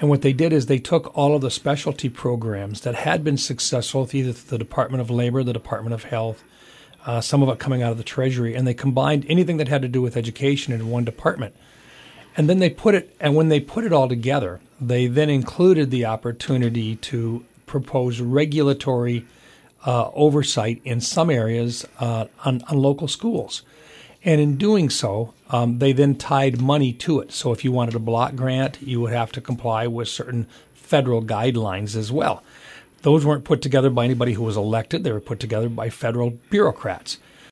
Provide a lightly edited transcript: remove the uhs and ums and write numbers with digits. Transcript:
And what they did is they took all of the specialty programs that had been successful, either the Department of Labor, the Department of Health, some of it coming out of the Treasury, and they combined anything that had to do with education in one department. And then when they put it all together, they then included the opportunity to propose regulatory oversight in some areas on local schools. And in doing so, they then tied money to it. So if you wanted a block grant, you would have to comply with certain federal guidelines as well. Those weren't put together by anybody who was elected. They were put together by federal bureaucrats.